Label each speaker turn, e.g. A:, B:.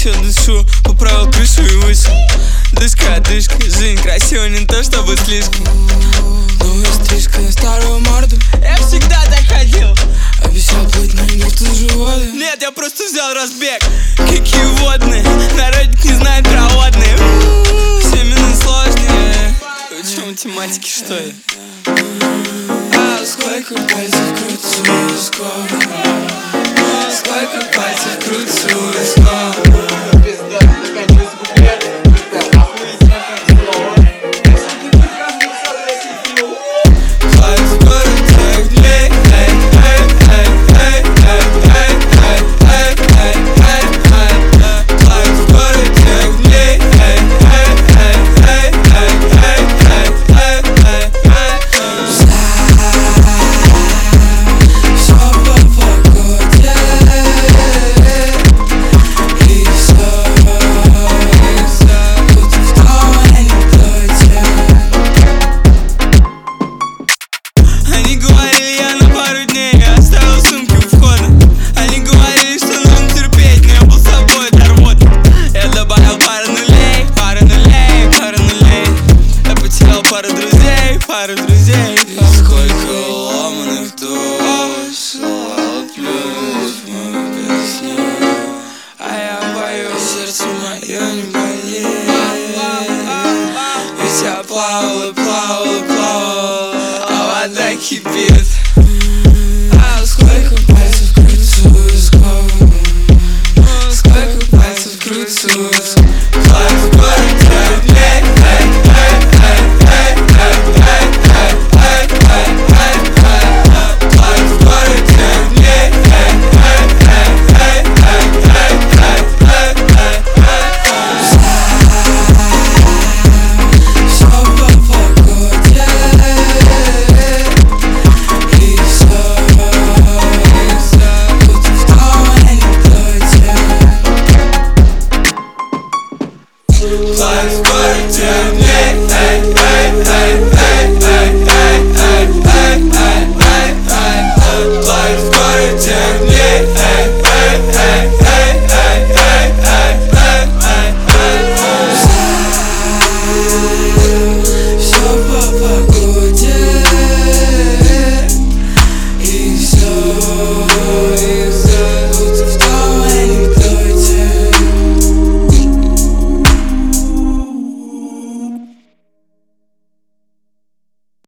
A: еще дышу, поправил крышу и вышел. Дышка, жизнь красива, не то чтобы слишком.
B: Новая стрижка на старую морду.
A: Я всегда так ходил.
B: Обещал плыть, но не будто животы.
A: Нет, я просто взял разбег. Какие водные, народик не знает про водные. Все минут сложнее. Учу математики, что ли?
B: Сколько пальцев крутится у висков. Сколько пальцев крутится у висков.
A: Они говорили, я на пару дней оставил сумки у входа. Они говорили, что нужно терпеть, но я был с собой до рвоты. Я добавил пару нулей. Я потерял пару друзей.
B: Сколько ломаных душ слал плюс в мою песню. А я боюсь, сердце мое не болит. Ведь я плавал, а вода кипит.